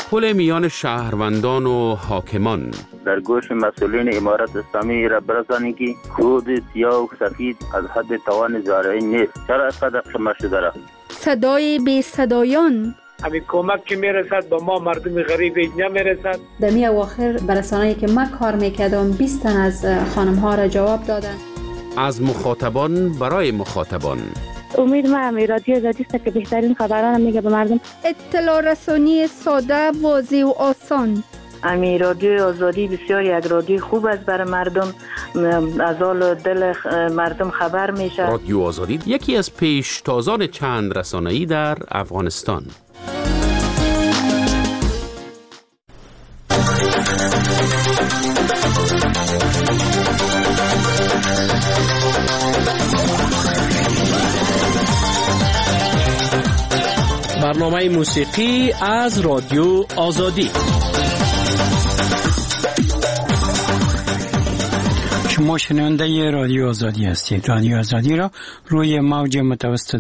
پل میان شهروندان و حاکمان. در گوش مسئولین امارت اسلامی را برسانید که کود سیاه و سفید از حد توان زارعی نیست. چرا اینقدر شما شده را؟ صدای بی صدایان. همین کمک که میرسد با ما مردم غریب نمیرسد. دمی اواخر برسانه‌ای که من کار میکردم 20 تن از خانم ها را جواب دادن. از مخاطبان برای مخاطبان. امید ما رادیو آزادی است که بهترین خبران میگه به مردم. اطلاع رسانی ساده، واضح و آسان. رادیو آزادی بسیار یک رادیو خوب است برای مردم، از حال دل مردم خبر میشه. رادیو آزادی یکی از پیشتازان چند رسانه‌ای در افغانستان. برنامه موسیقی از رادیو آزادی. شما شنونده رادیو آزادی هستید. رادیو آزادی را روی موج متوسط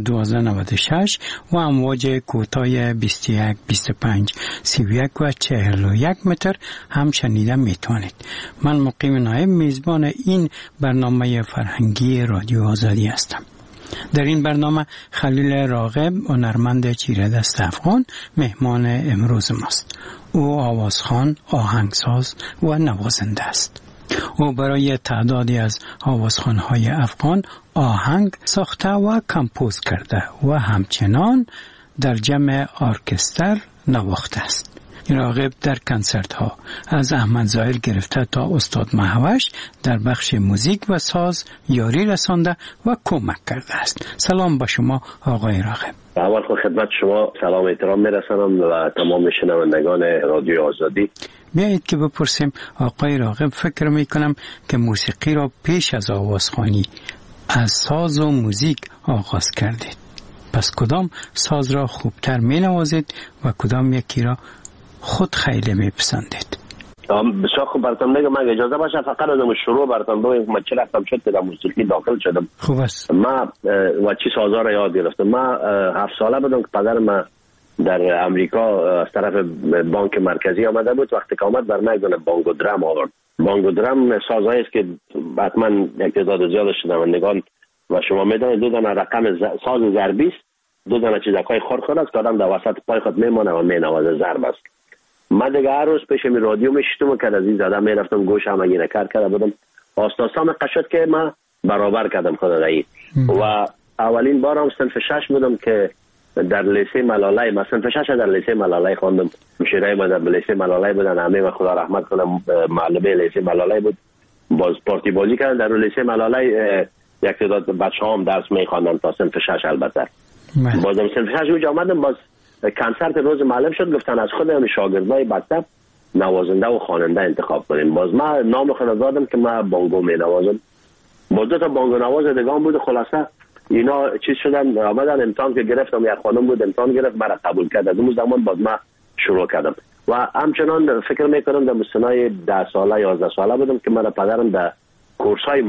1296 و امواج کوتاه 21 25 31 و 41 متر هم شنیده میتوانید. من مقیم نایب میزبان این برنامه فرهنگی رادیو آزادی هستم. در این برنامه خلیل راغب، هنرمند چیره دست افغان، مهمان امروز ماست. او آوازخوان، آهنگساز و نوازنده است. او برای تعدادی از آوازخوان‌های افغان آهنگ ساخته و کمپوز کرده و همچنان در جمع ارکستر نواخته است. راغب در کنسرت ها از احمد ظاهر گرفته تا استاد مهوش در بخش موزیک و ساز یاری رسانده و کمک کرده است. سلام با شما آقای راغب. اول خود خدمت شما سلام احترام میرسانم و تمام شنوندگان رادیو آزادی. بیایید که بپرسیم آقای راغب، فکر میکنم که موسیقی را پیش از آوازخوانی از ساز و موزیک آغاز کردید. پس کدام ساز را خوبتر می نوازید و کدام یکی را خود خیلی میپسندید؟ بسیار خوب براتون میگم. من اجازه باشه فقط از شروع براتون بگم من چه رفتم شد که در موسیقی داخل شدم. خوب است. ما و چی سازا را یاد گرفتم. ما 7 ساله بودم که پدر ما در امریکا از طرف بانک مرکزی آمده بود. وقتی که آمد بر من یک دونه بانگو درام آورد. بانگو درام سازایی است که حتما یک تعداد زیاد شنوندگان و شما میدونید دو دونه رقم ساز ضربی است، دو دونه چیزکای خرخر است که آدم در وسط پای خود میمونه و مینوازه، ضرب است. من دیگه هر روز پیش می رادیو میشتم که از این زده میرفتم گوشم اگه نکر کرده بودم. آستاسام قشد که من برابر کردم خود رایی. و اولین بارم صنف 6 بودم که در لیسه ملالای، من صنف 6 در لیسه ملالای خواندم. مشیرای ما در لیسه ملالای بودن، همه و خدا رحمت کنم معلمه لیسه ملالای بود. باز پارتی بازی کردن در لیسه ملالای. یک تعداد بچه‌ها هم درس می‌خواندن تا صنف 6 البته. بازم صنف 6 اونجا آمدم، باز کنسرت روز معلم شد، گفتن از خود همین شاگردای مکتب نوازنده و خواننده انتخاب کنیم. باز من نام خود دادم که من بانگو می نوازم. باز 2 تا بانگو نواز دیگه بود. خلاصه اینا چیز شدن، آمدن امتحان که گرفتم، یک خانم بود امتحان گرفت، مرا قبول کرد. از اون زمان باز من شروع کردم و همچنان فکر میکنم در سنای 10 ساله 11 ساله بودم که مرا پدرم در کورسای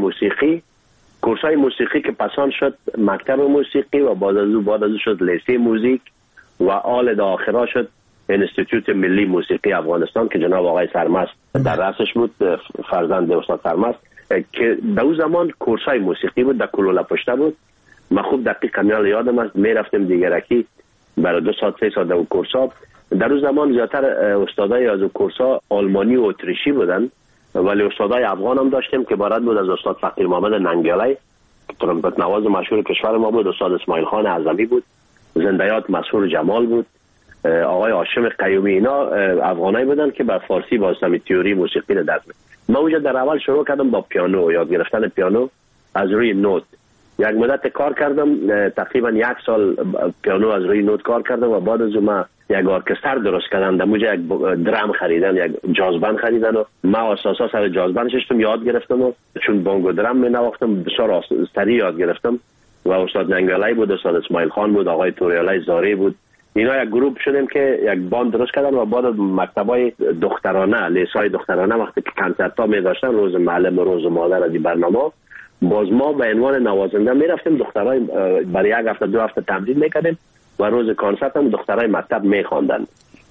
موسیقی که پسان شد مکتب موسیقی و بعد از شد لیسه موزیک و آل دا آخرا شد انستیتوت ملی موسیقی افغانستان که جناب آقای سرمست در رأسش بود، فرزند استاد سرمست، که در اون زمان کورسای موسیقی بود، در کلولا پشته بود. من خوب دقیق کمیال یادم است میرفتم دیگرکی برای 2 ساعت 3 ساعت در کورسا. در اون زمان زیادتر استادای از کورسا آلمانی و اتریشی بودن، ولی استادای افغان هم داشتیم که بارد بود از استاد فقیر محمد ننگیالی که ترمپت نواز مشهور کشور ما بود، استاد اسماعیل خان اعظمی بود، زندیات مسحور جمال بود، آقای هاشم قیومی. اینا افغانایی بودن که بر فارسی واسطه تئوری موسیقی رو درس می‌دادن. من اونجا در اول شروع کردم با پیانو، یاد گرفتن پیانو از روی نوت. یک مدت کار کردم، تقریبا 1 سال پیانو از روی نوت کار کردم و بعد از اون من یک ارکستر درست کردم. در اونجا یک درام خریدن، یک جاز بند خریدن و من اساسا سر جاز بند نشستم یاد گرفتم و چون بانگو درام می نواختم بسیار سریع یاد گرفتم و استاد ننگالی بود، استاد اسماعیل خان بود، آقای توریالی زاری بود. اینا یک گروپ شدیم که یک باند درست کردن و بعد مکتبای دخترانه، لیسای دخترانه وقتی که کنسرت‌ها می داشتن روز معلم و روز مادر از این برنامه، باز ما به عنوان نوازنده می رفتیم دخترای برای 1 هفته 2 هفته تمرین میکردیم و روز کنسرت هم دخترای مکتب میخواندن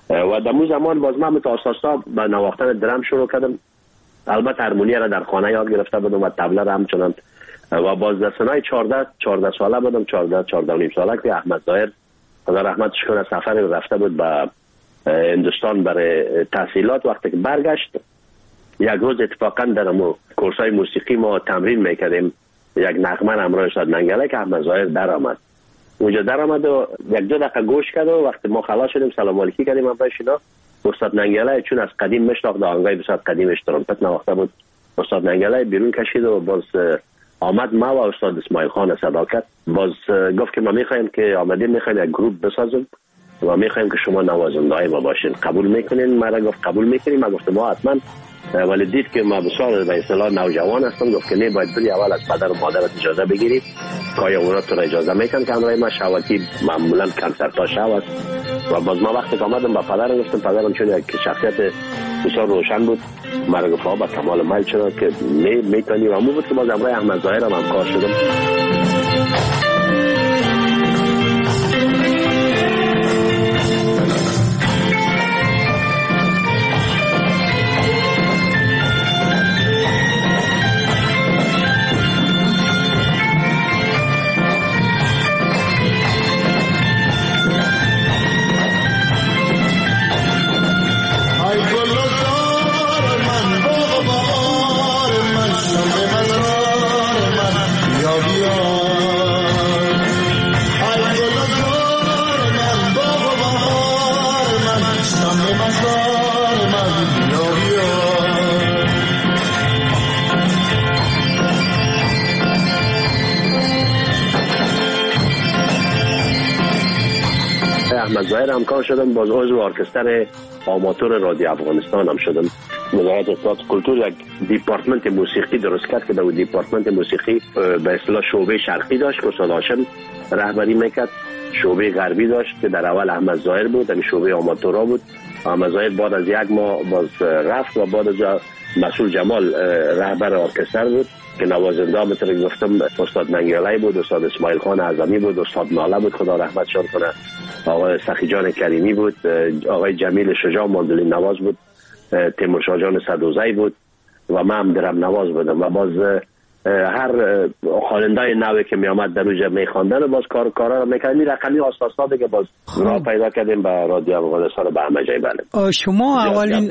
و در اون زمان باز من متاساسا به نواختن درم شروع کردم. البته هارمونی را در خانه یاد گرفته بودم و طبله را همچنان. و باز در سنای 14 ساله بودم، 14 و نیم ساله که احمد ظاهر خدا رحمتش کنه سفر رفته بود به هندوستان برای تحصیلات. وقتی که برگشت یک روز اتفاقا در کورسای موسیقی ما تمرین میکردیم، یک نغمه همراه استاد منگله که احمد ظاهر در آمد. اونجا در آمد و یک دو دقیقه گوش کرد و وقتی ما خلاص شدیم سلام علیکی کردیم همراهش اینا. استاد منگله چون از قدیم مشتاق آهنگای بسیار قدیمش ترومپت نواخته بود، استاد منگله بیرون کشید و باز آمد ما و استاد اسماعیل خان صداقت باز گفت که ما میخوایم که آمدیم میخوایم یک گروپ بسازیم و میخوایم که شما نوازنده ما باشین، قبول میکنین؟ مرا گفت قبول میکنیم. ما گفتم ما حتما، ولی دید که ما بسیار به اصطلاح نوجوان هستم، گفت که نه باید بری اول از پدر و مادرت اجازه بگیری که اونا تو را اجازه میکنن که همراه ما شوکی معمولا کنسرت ها شو است. و باز ما وقتی که آمدم با پدرم گفتم، پدرم چون یک شخصیت بسیار روشن بود مرا گفت با کمال میل چرا که میتونی و همون بود که باز همراه احمد ظاهر هم کار شدم. احمد ظاهر همکار شدم، باز عضو ارکستر آماتور رادیو افغانستان هم شدم. وزارت اطلاعات کلتور یک دیپارتمنت موسیقی درست کرد که در دیپارتمنت موسیقی به اصطلاح شعبه شرقی داشت که استاد هاشم رهبری میکرد، شعبه غربی داشت که در اول احمد ظاهر بود، در شعبه آماتورا بود. احمد ظاهر بعد از یک ماه باز رفت و بعد از مسئول جمال رهبر ارکستر بود که نوازنده مثل گفتم استاد منگله بود، استاد اسماعیل خان اعظمی بود، استاد ناله بود خدا رحمتشان کنه، آقای سخی جان کریمی بود، آقای جمیل شجاع ماندولین نواز بود، تیمور شاه جان صدوزی بود و من هم درم نواز بودم. و باز هر خواننده نوی که می آمد در روز می خواندن و باز کارا میکردیم. رقمی آساسا دیگه باز راه پیدا کردیم به رادیو افغانستان به همه جای. بله شما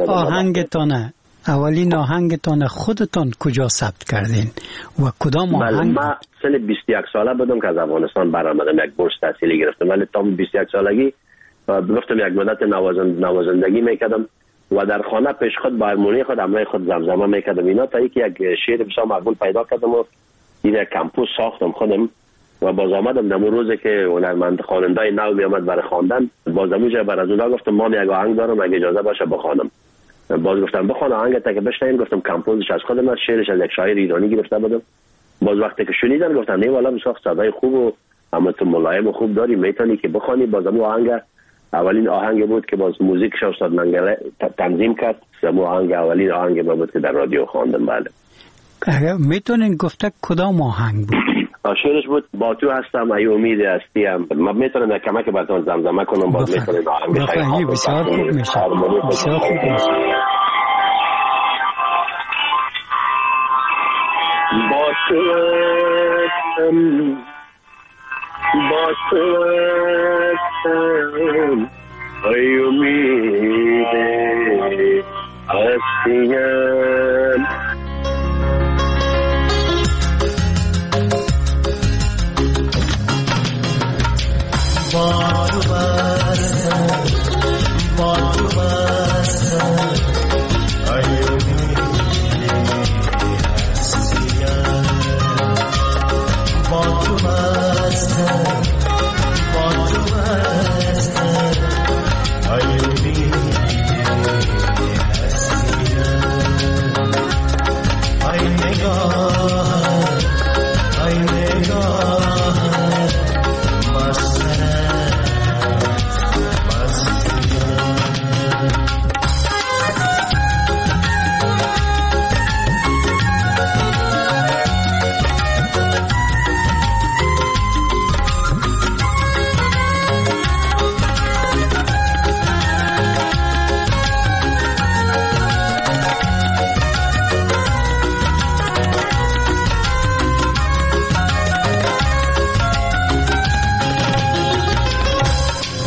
اولین آهنگتان خودتان کجا ثبت کردین و کدام آهنگ؟ من سن 21 ساله بودم که از افغانستان برآمدم، یک بورس تحصیلی گرفتم، ولی تا 21 سالگی گفتم یک مدت نوازندگی میکردم و در خانه پیش خود با هارمونی خود همراه خود زمزمه میکردم اینا، تا اینکه یک شعر بسیار مقبول پیدا کردم و این کمپوز ساختم خودم و باز آمدم در اون روزی که هنرمند خواننده نو می آمد برای خواندن، باز اونجا بر از اونها گفتم ما یک آهنگ دارم اگه اجازه باشه بخوانم. باز گفتم بخوان آهنگ تا که بشنویم، گفتم کمپوزش از خودم است، شعرش از یک شاعر ایرانی گرفته بودم. باز وقتی که شنیدم گفتم نه والا بسیار صدای خوب و اما تو ملایم و خوب داری میتونی که بخوانی. باز اون آهنگ اولین آهنگ بود که باز موزیکش استاد منگله تنظیم کرد، اون آهنگ اولین آهنگ بود که در رادیو خواندم. بله اگه میتونین گفته کدام آهنگ بود؟ شعرش بود با تو هستم ای امید هستیم. ما میتونم در کمک براتون زمزمه کنم، باز میتونم آهنگ خیلی بسیار خوب میشه، بسیار خوب میشه. با تو هستم ای امید هستیم.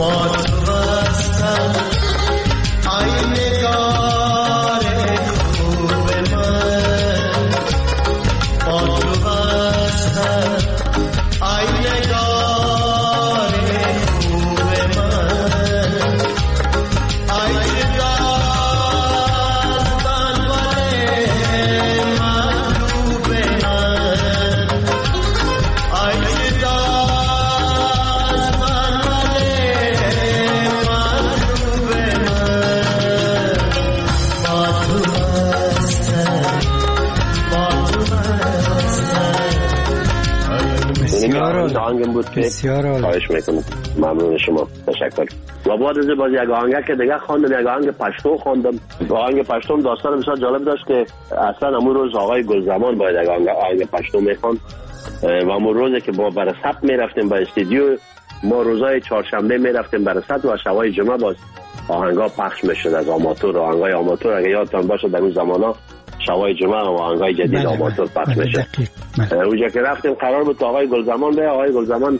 خواهش میکنم. ممنون شما. تشکر. و بعد از باز یک آهنگ که دیگه خواندم، یک آهنگ پشتو خواندم. آهنگ پشتو داستان بسیار جالب داشت که اصلا امون روز آقای گلزمان باید یک آهنگ پشتو میخواند و امون روزی که ما برای ثبت میرفتیم با استودیو، ما روزای چهارشنبه میرفتیم برای ثبت و شبای جمعه باز آهنگا پخش میشد از آماتور. آهنگای آماتور اگه یادتان باشه در اون زمانا شبای جمعه و آهنگای جدید آماتور پخش میشد. اونجا که رفتیم قرار بود آقای گلزمان به آقای گلزمان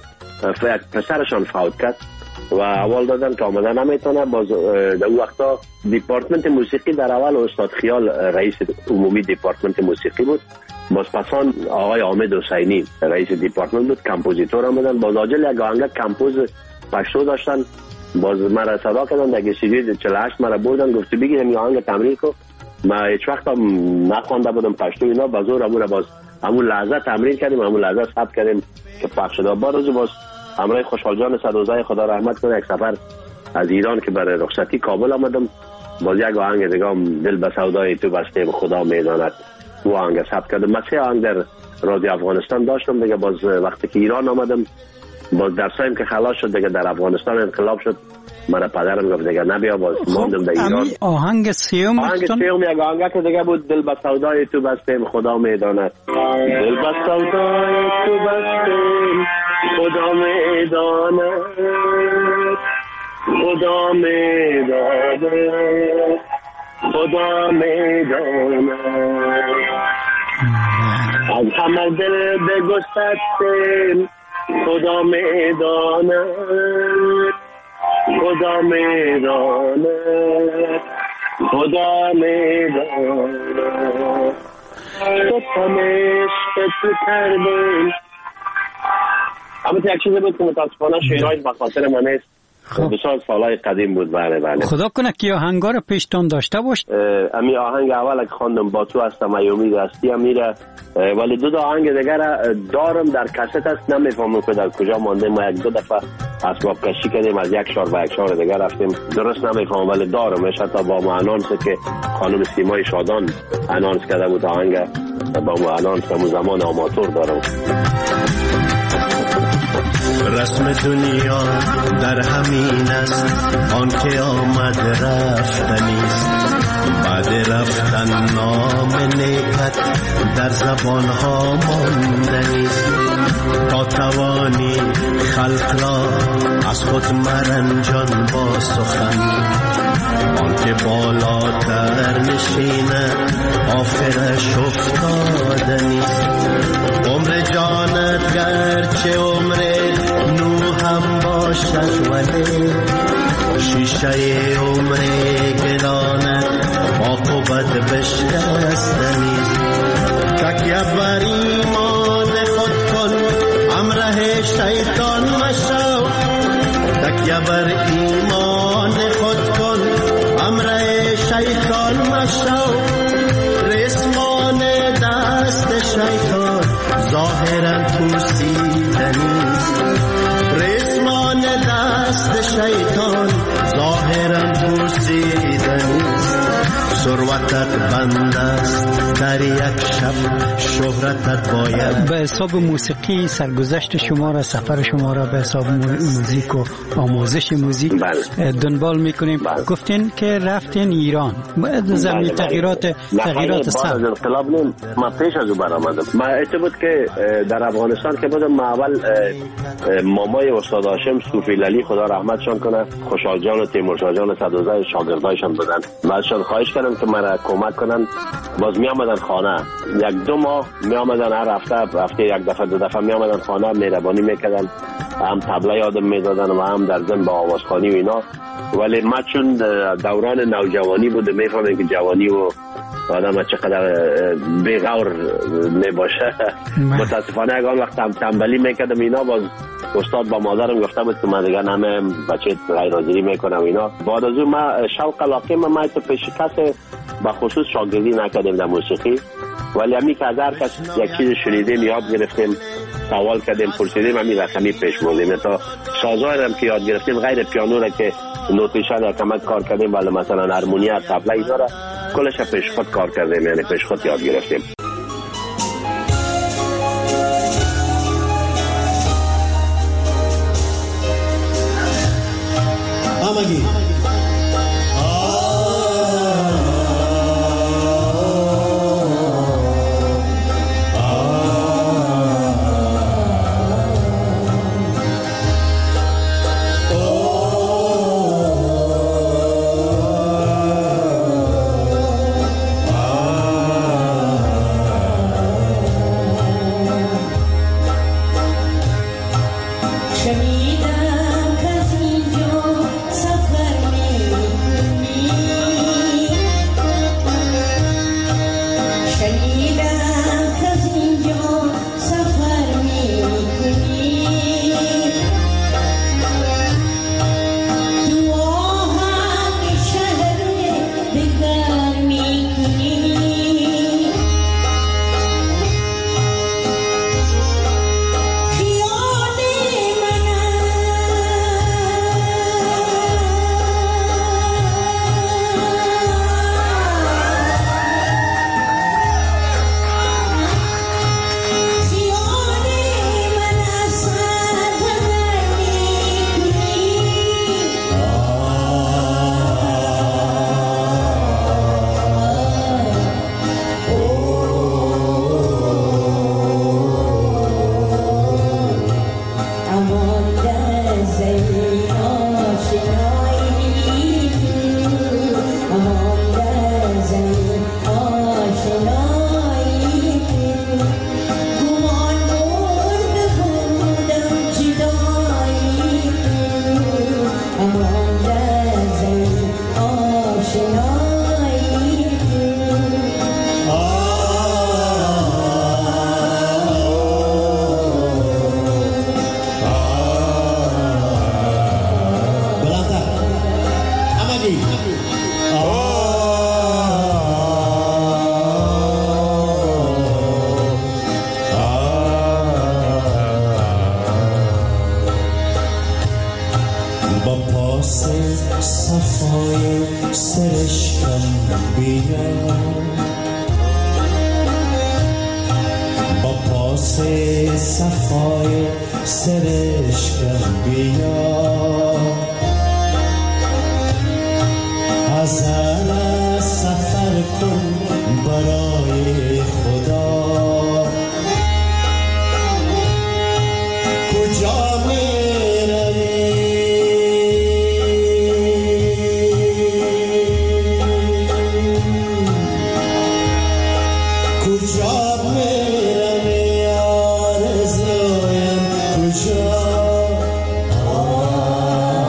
پسرشان فوت کرد و اول دادن که آمده نمیتونه. باز در اون وقتا دیپارتمنت موسیقی در اول استاد خیال رئیس عمومی دیپارتمنت موسیقی بود، باز پسان آقای حامد حسینی رئیس دیپارتمنت بود، کمپوزیتور هم بودن. باز آجل یک آهنگ کمپوز پشتو داشتن، باز مرا صدا کردن در استودیو 48 مرا بردن، گفت بگی همین آهنگ تمرین کو. ما هیچ وقت هم نخوانده بودم پشتو اینا، بازور همون باز همون لحظه تمرین کردیم، همون لحظه ثبت کردیم که پخش شد. باز همراه خوشحال جان صدوزای خدا رحمت کنه یک سفر از ایران که برای رخصتی کابل آمدم، باز یک آهنگ دیگه هم دل به سودای تو بسته خدا میداند او آهنگ ثبت کردم. من 3 آهنگ در رادیو افغانستان داشتم دیگه. باز وقتی که ایران آمدم باز درسایم که خلاص شد دیگه، در افغانستان انقلاب شد، من پدرم گفت دیگه نبیا، باز ماندم در ایران. آهنگ سیوم یک آهنگ که دیگه بود دل به سودای تو بسته خدا میداند، دل به سودای تو بسته خدا میداند، خدا میداند، خدا میداند، از همه دل بگسستیم خدا میداند، خدا میداند، خدا میداند، تو تمشق تو کردیم. اما یک چیزی بود که متاسفانه شعرهایش به خاطر من نیست، بسیار سالهای قدیم بود. بله خدا کنه که آهنگا رو پیشتون داشته باش. امی آهنگ اول که خواندم با تو هستم ای امید هستی میره، ولی 2 آهنگ دیگر دارم در کست است، نمیفهمم که در کجا مانده. ما 1-2 دفعه اسباب کشی کردیم از یک شهر و یک شهر دیگر رفتیم، درست نمیفهمم ولی دارمش. حتی با ما انانس که خانم سیمای شادان انانس کرده بود آهنگ، با ما انانس همون زمان آماتور دارم. رسم دنیا در همین است، آن که آمد رفتنیست، بعد رفتن نام نیکت در زبانها ماندنیست. تا توانی خلق را از خود مرنجان با سخن، آن که بالاتر نشینه آخرش افتادنیست. عمر جانت گرچه عمر نو هم باشد ولی شیشه عمر گرانت با و بد بشکستنیست. تکیه بر ایمان خود کن همراه شیطان مشو، تکیه بر ایمان خود کن همراه شیطان مشو. رسمان دست شیطان ظاهرا پوسیدنیست، رسمان دست شیطان ظاهرا پوسیدنیست. ثروتت بند است در یک شب، شهرتت باید. به حساب موسیقی سرگذشت شما را، سفر شما را به حساب موزیک و آموزش موزیک دنبال میکنیم. گفتین که رفتین ایران، زمین تغییرات بعد از انقلاب نیم. ما پیش از او برآمدم. ما ایت بود که در افغانستان که بودم، ما اول مامای استاد هاشم صوفی لالی خدا رحمتشان کنه، خوشحال جان و تیمورشاه جان صدوزای شاگردایشان بودن. بعدشان خواهش کردم که مرا کمک کنن. باز می آمدن خانه 1-2 ماه می آمدن، هر هفته یک دفعه 2 دفعه می آمدن خانه، مهربانی میکردن، هم طبله یادم میدادن و هم در ضمن با آوازخوانی و اینا. ولی ما چون دوران نوجوانی بوده میفهمیم که جوانی و آدم چقدر بیغور میباشه. متاسفانه اگه وقت تنبلی میکردم اینا، باز استاد با مادرم گفته بود که من دیگه همه بچه غیر حاضری میکنم اینا. بعد از اون ما شوق علاقه ما تو پیش کس به خصوص شاگردی نکردیم در موسیقی، ولی همی که از هر کس یک چیز شنیدیم یاد گرفتیم، سوال کردیم، پرسیدیم، همین رقمی پیش بردیم. تا سازهای هم که یاد گرفتیم غیر پیانو را که نوتیشن یا کمک کار کردیم، ولی مثلا هارمونیا، طبله اینا را کلش پیش خود کار کردیم، یعنی پیش خود یاد گرفتیم. همگی کجا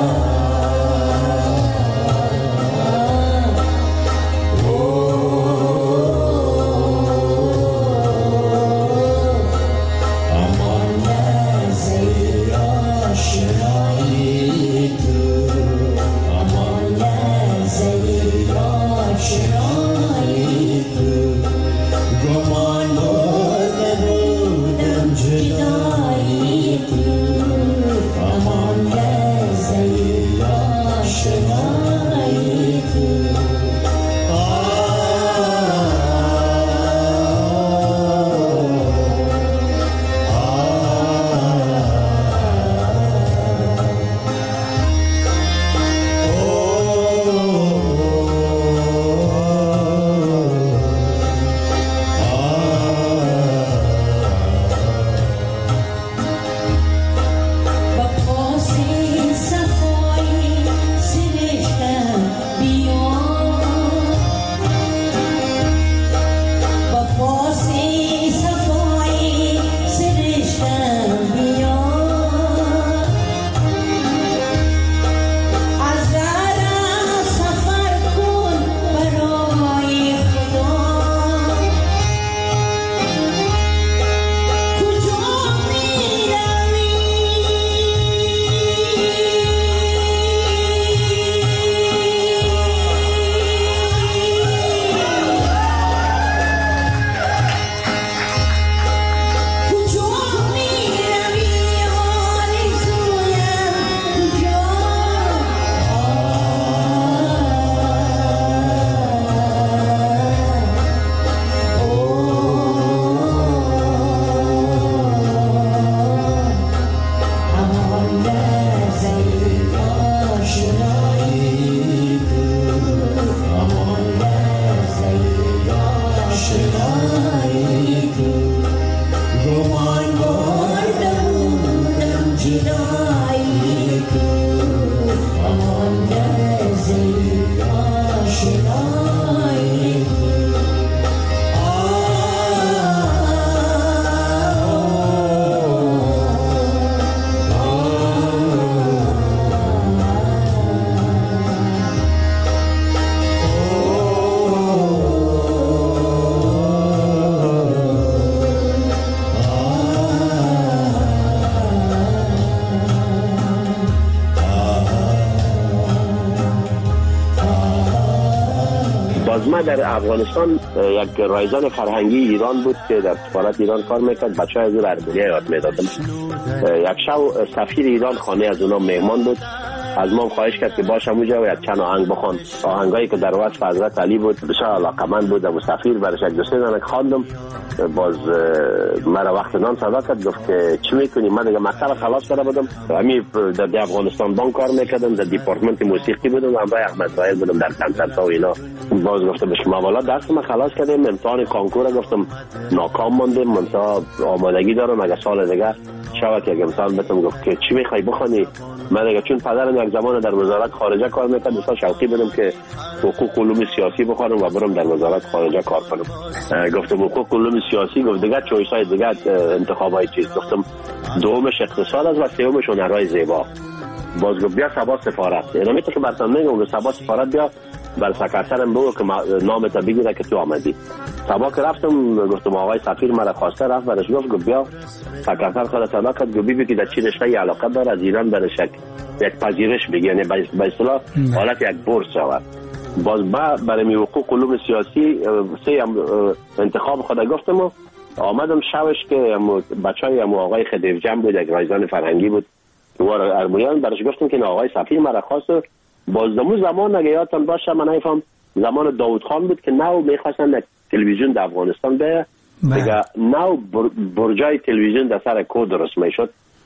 باز ما در افغانستان یک رایزان فرهنگی ایران بود که در سفارت ایران کار میکرد. بچه های از اون ارمنیا یاد میدادم. یک شب سفیر ایران خانه از اونا مهمان بود، از ما خواهش کرد که باشم اونجا و یک چند آهنگ بخوان. آهنگایی که در وصف حضرت علی بود، بسیار علاقمند بود. ابو سفیر برش یک دو سه دانه خواندم. باز مرا وقت نان صدا کرد، گفت که چی میکنی؟ من دیگه مکتب خلاص کرده بودم، همین در افغانستان بانک کار میکردم، در دیپارتمنت موسیقی بودم، همراه احمد زاهد بودم در کنسرت‌ها و اینا. باز گفتم به شما والا درس ما خلاص کردیم، امتحان کانکور گفتم ناکام موندیم، من تا آمادگی دارم اگه سال دیگه شاید یک امتحان بتم. گفت که چی میخوای بخونی؟ من دیگه چون پدرم یک زمان در وزارت خارجه کار میکرد، مثلا شوقی بودم که حقوق علوم سیاسی بخونم و برم در وزارت خارجه کار کنم. گفتم حقوق علوم سیاسی، گفت دیگه چویس های دیگه انتخابای چیز. گفتم دومش اقتصاد است و سومش هنرهای زیبا. باز گفت بیا سبا سفارت. یعنی میگه که براتون میگم سبا سفارت بیا بر سکرترم بگو که نامت بگیره که تو آمدی. سبا که رفتم گفتم آقای سفیر مرا خواسته، رفت برش گفت بیا سکرتر خود صدا کرد، گفت ببین که در چی رشته علاقه داره، از ایران برش یک پذیرش بگی، یعنی به اصطلاح حالت یک بورس شود. باز برای حقوق علوم سیاسی سه انتخاب خود گفتم و آمدم شبش که بچهای آقای خدیوجم بود، یک رایزان فرهنگی بود دوار ارمنیان، برش گفتم که آقای سفیر مرا خواست. باز دمو زمان اگه یادتان باشه من نمیفهم زمان داوود خان بود که نو میخواستن یک تلویزیون در افغانستان بیه دیگه، نو برجای تلویزیون در سر کود درست میشد.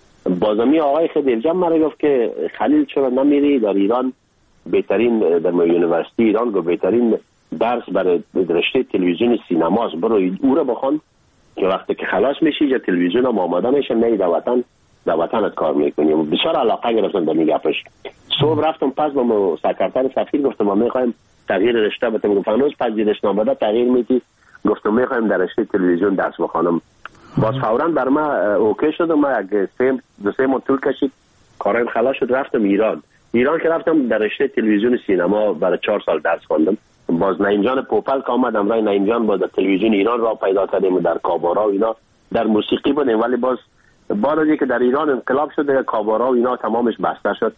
بازمی آقای خدیوجم مرا گفت که خلیل چرا نمیری در ایران، بهترین در یونیورسیتی ایران گفت بهترین درس برای رشته تلویزیون سینماست، برو او رو بخون که وقتی که خلاص میشی جا تلویزیون هم آماده میشه، نه در وطنت کار میکنیم. بسیار علاقه گرفتم به این گپش. صبح رفتم پس با سکرتر سفیر گفتم ما میخوایم تغییر رشته بدیم. گفت هنوز پذیرشنامه بده تغییر میدی؟ گفتم میخوایم در رشته تلویزیون درس بخونم. باز فوراً بر ما اوکی شد و ما یک دو سه ماه طول کشید کارم خلاص شد. رفتم ایران که رفتم در رشته تلویزیون سینما برای 4 سال درس خواندم. باز نعیمجان پوپل که آمدم رای نعیمجان با تلویزیون ایران را پیدا کردیم، در کابارا و اینا در موسیقی بودیم، ولی باز بعد از اینکه در ایران انقلاب شد دیگه کابارا و اینا تمامش بسته شد،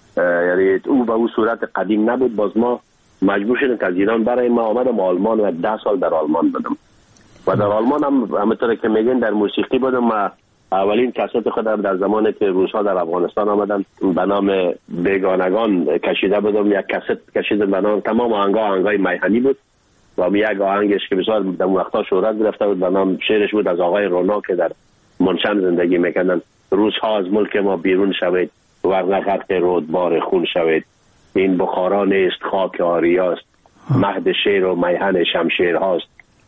یعنی او به او صورت قدیم نبود. باز ما مجبور شدیم که از ایران برای ما آمدم آلمان و 10 سال در آلمان بودم و در آلمان هم همونطور که میگن در موسیقی بودم. و اولین کست خودم در زمانی که روس‌ها در افغانستان آمدن به نام بیگانگان کشیده بودم، یک کست کشیدم به نام تمام آهنگای میهنی بود و یک آهنگش که بسیار در وقتا شهرت گرفته بود به نام شعرش بود از آقای رونا که در منشن زندگی میکردن: روزها از ملک ما بیرون شوید ورنه غرق رودبار خون شوید، این بخارا نیست خاک آریاست، مهد شیر و میهن شمشیر هاست،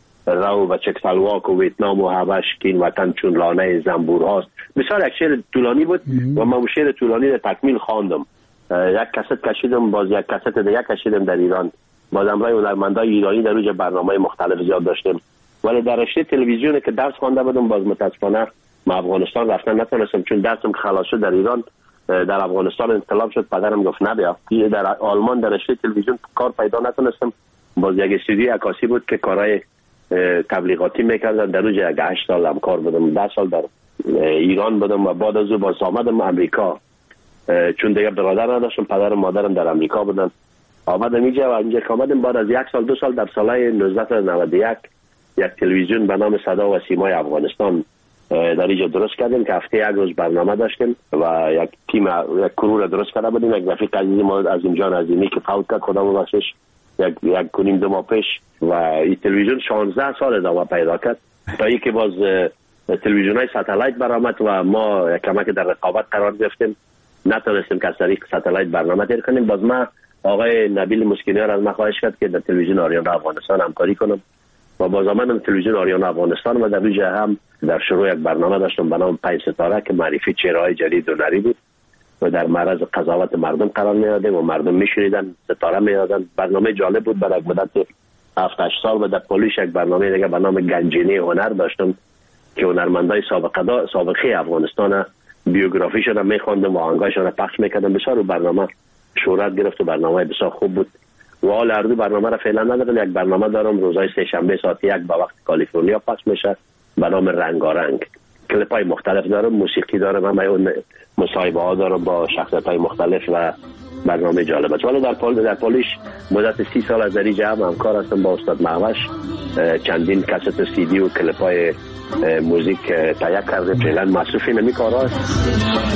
رو و چکسلواک و ویتنام و حبش که این وطن چون لانه زنبور هاست. بسیار یک شعر طولانی بود و من شعر طولانی رو تکمیل خواندم. یک کست کشیدم، باز یک کست دیگه کشیدم در ایران، باز امرای هنرمندای ایرانی در اوج برنامه مختلف زیاد داشتیم. ولی در رشته تلویزیون که درس خوانده بودم باز متاسفانه ما افغانستان رفتن نتونستم، چون درسم که خلاص شد در ایران، در افغانستان انقلاب شد، پدرم گفت نبیا. در آلمان در رشته تلویزیون کار پیدا نتونستم. باز یک استودیو عکاسی بود که کارهای تبلیغاتی میکردن، در اوج 8 سال هم کار بودم. 10 سال در ایران بودم و بعد از او باز آمدم امریکا، چون دیگه برادر نداشتم، پدر و مادرم در امریکا بودن. آمدم اینجا و اینجا که آمدم بعد از 1 سال 2 سال در سال 1991 یک تلویزیون به نام صدا و سیمای افغانستان در اینجا درست کردیم که هفته 1 روز برنامه داشتیم و یک تیم یک کرو درست کرده بودیم. یک رفیق عزیز ما از اینجا عظیمی که فوت کرد خدا ببخشش یک کنیم 2 ماه پیش و این تلویزیون 16 سال ادامه پیدا کرد تا اینکه باز تلویزیون‌های ساتلایت برآمد و ما یک کمک در رقابت قرار گرفتیم، نتونستیم که از طریق ساتلایت برنامه تیر کنیم. باز ما آقای نبیل مسکینیان از ما خواهش کرد که در تلویزیون آریانا افغانستان همکاری کنم و باز آمدم تلویزیون آریانا افغانستان و در روزه هم در شروع یک برنامه داشتم به نام 5 ستاره که معرفی چهره‌های جدید و نری بود و در معرض قضاوت مردم قرار می‌دادیم و مردم می‌شنیدن، ستاره می‌دادن. برنامه جالب بود. برای مدت 7-8 سال و در پولیش یک برنامه دیگه به نام گنجینه هنر داشتم که هنرمندای سابقه افغانستان بیوگرافیشون رو می‌خواندم و آهنگاشون رو پخش می‌کردم. بسیار برنامه شهرت گرفت و برنامه بسیار خوب بود. و حال هر دو برنامه را فعلا ندارم. یک برنامه دارم روزهای سه شنبه ساعت 1 به وقت کالیفرنیا پخش میشه به نام رنگارنگ که کلیپ های مختلف دارم، موسیقی دارم، همه اون مصاحبه ها دارم با شخصیت های مختلف و برنامه جالب است. ولی در پولیش مدت 30 سال از در اینجا همکار هستم با استاد معوش. چندین کست سی دی و کلیپ های موزیک تهیه کرده. فعلا مصروف نمی کارا است.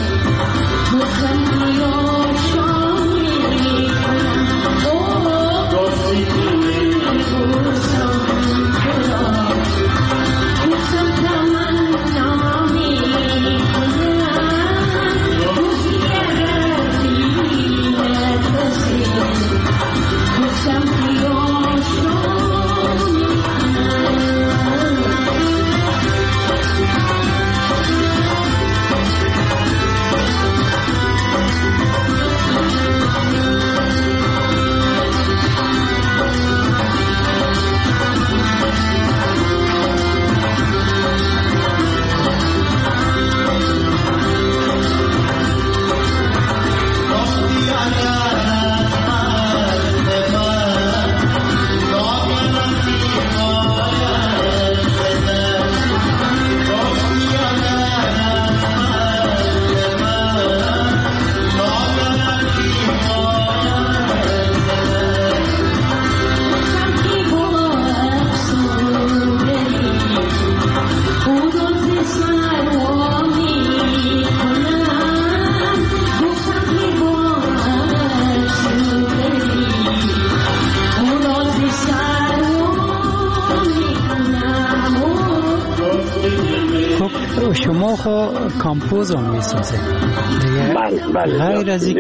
شما خو کامپوز هم میسازه دیگه؟ بله غیر از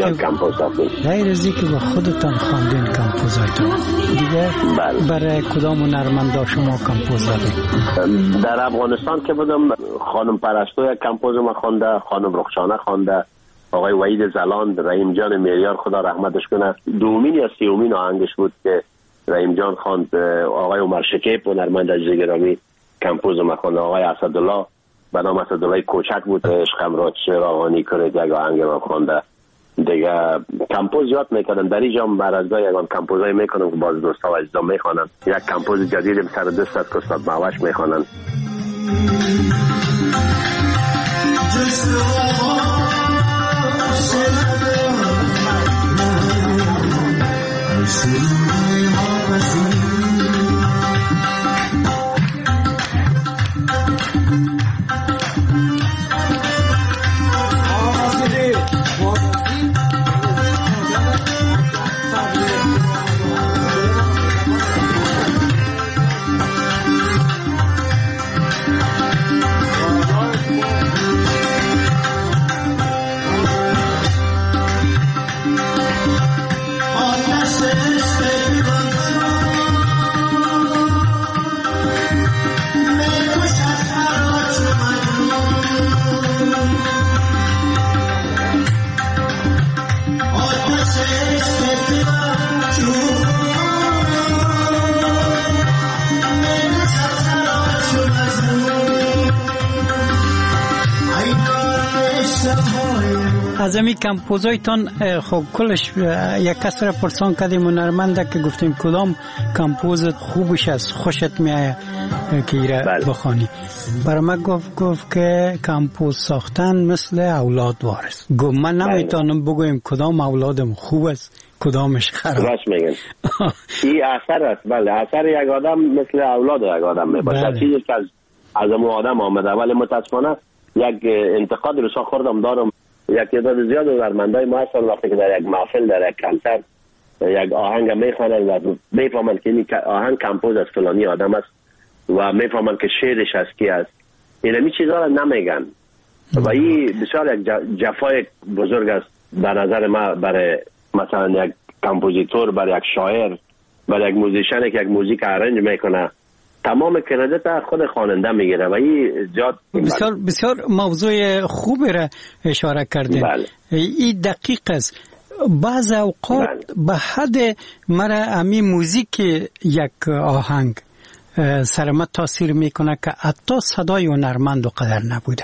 اینکه به خودتان خواندین کامپوزایتون دیگه برای کدام هنرمندا شما کامپوز دادین؟ در افغانستان که بودم خانم پرستو کامپوز ما خوانده، خانم رخشانه خوانده، آقای وحید زلان، رحیم جان میریار خدا رحمتش کنه دومین یا سیومین آهنگش بود که رحیم جان خواند. آقای عمر شکیب هنرمند عزیز گرامی کامپوز ما خوانده. آقای اسدالله به نام اسدالله کوچک بود، عشقم را چراغانی کرد یک آهنگ ما خوانده. دیگه کامپوز یاد میکنن در اینجا برازگاه یکان کامپوزای میکنن که باز دوستا و عزیزان میخوانن. یک کامپوز جدیدم سر دست است که استاد معوش میخوانن. از امی کامپوزایتان خب کلش یک کس را پرسان کردیم هنرمنده که گفتیم کدام کامپوز خوبش از خوشت میایه که ایره بخوانی. برای من گفت که کامپوز ساختن مثل اولاد وارث. گفت من نمیتونم بگویم کدام اولادم خوب است کدامش خراب. راست میگن. این اثر است. بله اثر یک آدم مثل اولاد یک آدم میباشه. چیزی که از اون آدم آمده. ولی متاسفانه یک انتقاد بسیار خوردم دارم. یک تعداد زیاد هنرمندای ما هستن وقتی که در یک محفل در یک کنسرت یک آهنگ میخوانند و میفهمن که این آهنگ کامپوز از فلانی آدم است و میفهمن که شعرش از کی است. اینمی چیزا را نمیگن و این بسیار یک جفای بزرگ است به نظر ما برای مثلا یک کامپوزیتور، برای یک شاعر، برای یک موزیشن که یک موزیک ارنج میکنه تمام کردیت خود خواننده میگیره و این زیاد بسیار موضوع خوبی را اشاره کردین. این دقیق است. بعض اوقات به حد مرا امی موزیک یک آهنگ سرما تاثیر میکنه که حتی صدای هنرمند و قدر نبوده.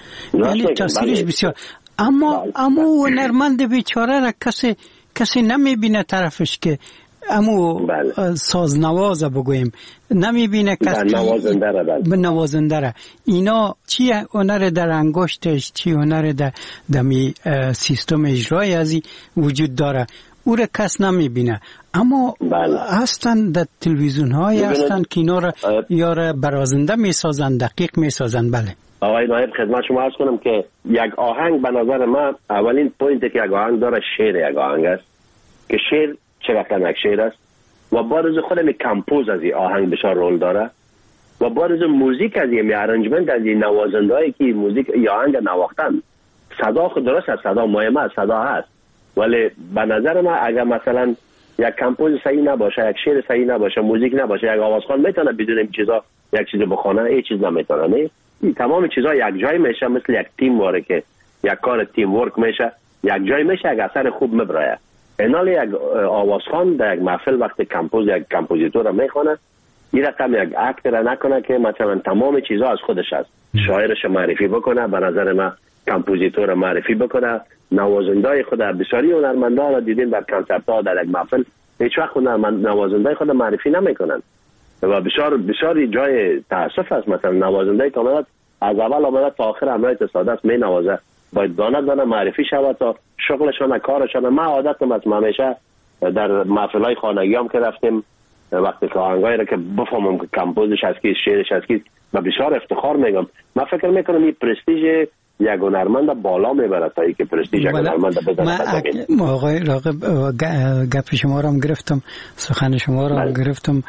یعنی تاثیرش بسیار اما هنرمند بیچاره را کسی نمیبینه طرفش که امو سازنواز بگویم نمیبینه کسی نوازنده را اینا چی هنر در انگشتش چی هنر در دمی سیستم اجرای ازی وجود داره او را کس نمیبینه اما هستن در تلویزیون های هستن که اینا را یا برازنده میسازن دقیق میسازن. بله آقای نایب خدمت شما عرض کنم که یک آهنگ به نظر من اولین پوینتی که یک آهنگ داره شعر یک آهنگ است که شعر چه رقم یک شعر است و بارز خودم کمپوز از این آهنگ بسیار رول داره و بارز موزیک از این ارنجمنت از این نوازندهایی که موزیک یا آهنگ نواختن صدا خود درست است صدا مهمه است صدا هست ولی به نظر من اگر مثلا یک کمپوز صحیح نباشه یک شعر صحیح نباشه موزیک نباشه یک آوازخوان میتونه بدون این چیزا یک چیز بخونه این چیز نمیتونه نه این تمام چیزا یک جای میشه مثل یک تیم واره که یک کار تیم ورک میشه یک جای میشه یک اثر خوب میبره اینال یک آوازخوان در یک محفل وقتی کمپوز یک کمپوزیتور را میخونه این رقم یک اکت را نکنه که مثلا تمام چیزا از خودش است شاعرش معرفی بکنه به نظر من کمپوزیتور معرفی بکنه نوازنده خود بسیاری هنرمندان را دیدیم در کنسرت ها در یک محفل هیچ وقت نوازنده خود معرفی نمیکنن و بسیار جای تاسف است مثلا نوازنده که آمد از اول آمده تا آخر امرای تصادف است می نوازه باید دانه معرفی شود تا شغلشان کارشان. من عادتم است همیشه در محفل های خانگی هم که رفتیم وقتی که آهنگایی را که بفهمم که کمپوزش از کی شعرش از کی و بسیار افتخار میگم من فکر میکنم این پرستیژ یک هنرمند بالا میبره تا اینکه پرستیژ یک هنرمند بزنه. من آقای راغب گپ شما را گرفتم سخن شما را گرفتم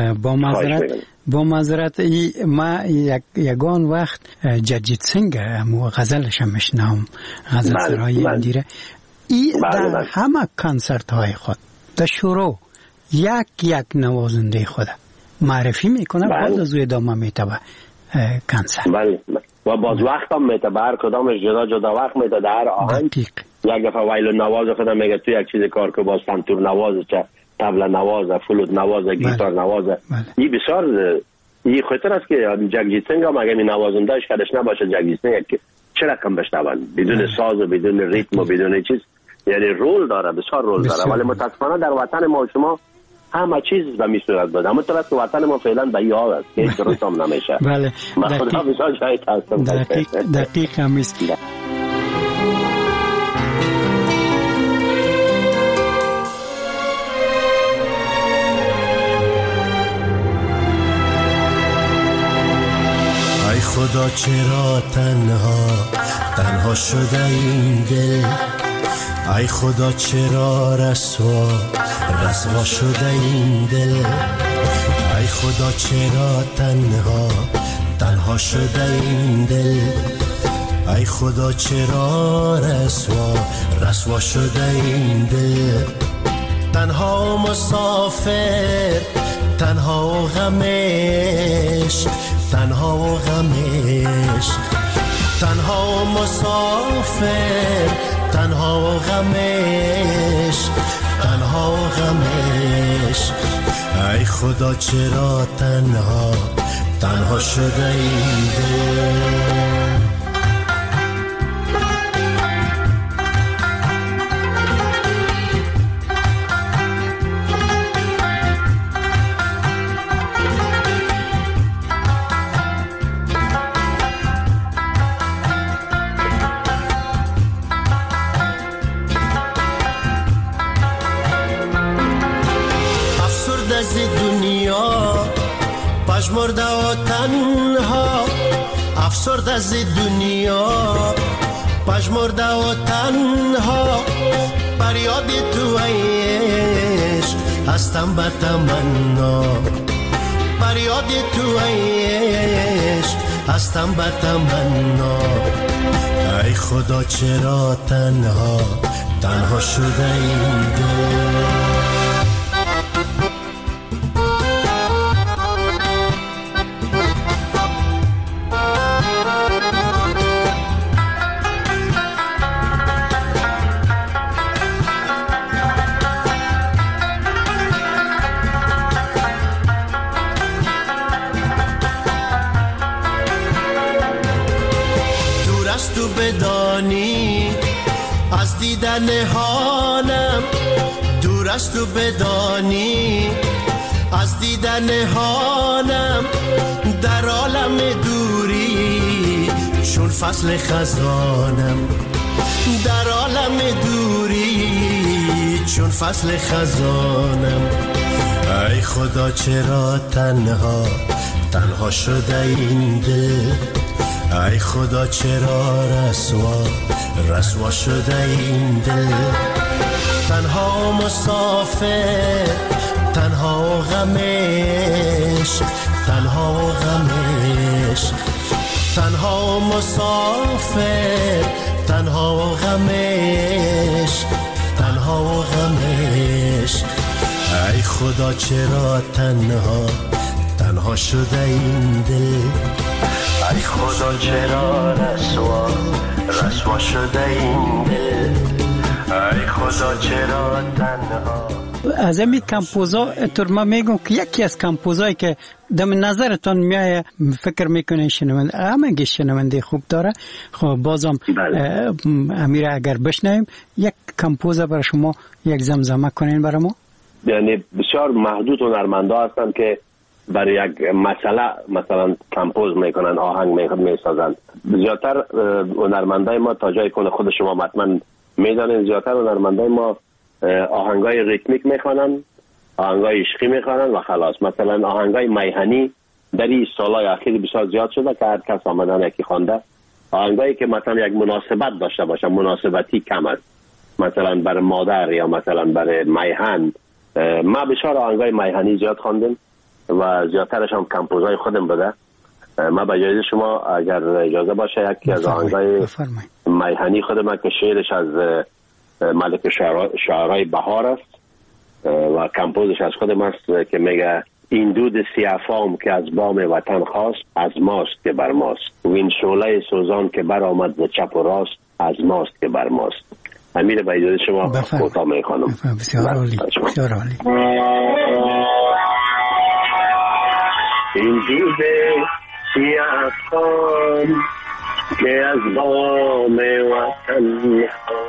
با معذرت ما یگان وقت جگجیت سینگ غزلش هم میشنم غزل سرای اندیره ای در همه کنسرت های خود در شروع یک نوازنده خود معرفی میکنه باز از اوی ادامه میتبه کنسرت و باز وقت هم میتبه هر کدامش جدا وقت میتبه در آهنگ یک دفعه ویلو نواز خودم میگه تو یک چیز کار که باز سنتور نواز چه طبله نواز فلوت نواز گیتار نواز این بسیار این خطر است که جگجیت سینگ هم اگه می نوازندهش کدش نباشه جگجیت سینگ چه رقم بشنون بدون ساز و بدون ریتم و بدون چیز یعنی رول داره بسیار رول داره ولی متاسفانه در وطن ما شما همه چیز به می صورت بده اما طرف وطن ما فعلا به این حال است که هیچ درست هم نمیشه. بله دقیق هم است. ای خدا چرا تنها شده این دل ای خدا چرا رسوا شده این دل ای خدا چرا تنها شده این دل ای خدا چرا رسوا شده این دل تنها مسافر تنها و غمش تنها و غمش تنها مسافر تنها و غمش تنها و غمش ای خدا چرا تنها شده این دل پژمرده و تنها افسرده از دنیا پژمرده و تنها بر یاد تو عشق هستم به تمنا بر یاد تو عشق هستم به تمنا ای خدا چرا تنها شده این دل بدانی از دیدن حالم دور است و بدانی از دیدن حالم در عالم دوری چون فصل خزانم، در عالم دوری چون فصل خزانم. ای خدا چرا تنها شده این دل، ای خدا چرا رسوا شده این دل. تنها مسافر، تنها غمش، تنها غمش، تنها مسافر، تنها غمش، تنها غمش. ای خدا چرا تنها شده این دل، ای خدا چرا رسوا شده این دل، ای خدا چرا تنها. از این کمپوزا اتور ما میگم که یکی از کمپوزایی که دم نظرتان میایه فکر میکنه شنونده همه شنونده خوب داره. خب بازم امیر اگر بشنویم یک کمپوزا برای شما یک زمزمه کنین برای ما. یعنی بسیار محدود هنرمندا هستند که برای یک مسئله مثلا کمپوز میکنن، آهنگ میسازن. زیادتر هنرمندای ما تا جای کل خود شما حتما میدانید، زیادتر هنرمندای ما آهنگای ریتمیک میخوانن، آهنگای عشقی میخوانن و خلاص. مثلا آهنگای میهنی در این سالهای اخیر بسیار زیاد شده که هر کس آمدن یکی خوانده. آهنگایی که مثلا یک مناسبت داشته باشه، مناسبتی کم است، مثلا برای مادر یا مثلا برای میهن. ما بسیار آهنگای میهنی زیاد خواندیم و زیادترش هم کمپوزای خودم بوده. ما به اجازه شما اگر اجازه باشه یکی از آهنگای میهنی خودم که شعرش از ملک شعرهای بهار است و کمپوزش از خودم است که میگه این دود سیافام که از بام وطن خواست از ماست که بر ماست، و این شعله سوزان که بر آمد ز چپ و راست از ماست که بر ماست. امیر به اجازه شما کوتاه میخوانم. بسیار عالی، بسیار عالی. این دود سیافام که از بام وطن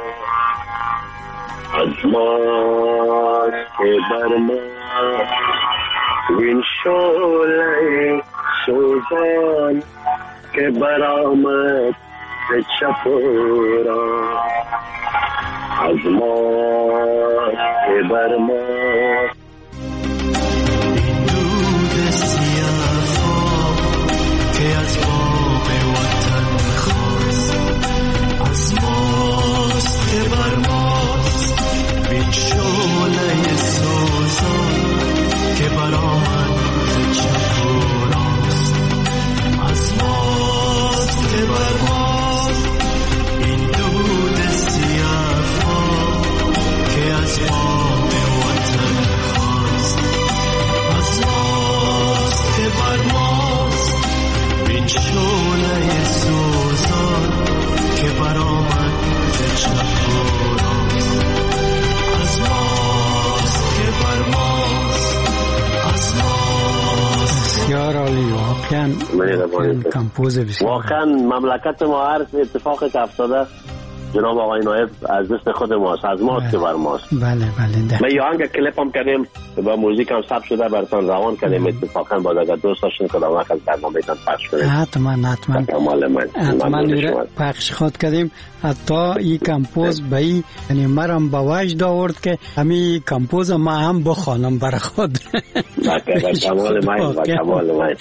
از ماست که بر ماست، این شعله سوزان که برآمد ز چپ و راست از ماست که بر ماست. این دود سیاه که از بام وطن خواست از ماست که بر ماست، این شعله سوزان که برآمد ز چپ و راست از ماست که بر ماست. این دود سیاه که از بام وطن خواست از ماست که بر ماست، این شعله سوزان که برآمد ز چپ و راست از ماست که بر ماست، از ماست. بسیار عالی، واقعا کمپوز بسیار. واقعا مملکت ما هر اتفاقی که افتاده جناب آقای نایب از دست خود ماست، از ماست که بر ماست. بله بله. ما یه آهنگ کلیپ هم کردیم با موزیک هم ثبت شده براتون روان کردیم. اتفاقا باید اگر دوست داشتین کدام وقت از برنامه‌تان پخش کنیم. حتما پخش خود کردیم. حتی این کمپوز به این یعنی مرم با وجد آورد که همین کمپوز ما هم بخوانم برای خود. با کمال من.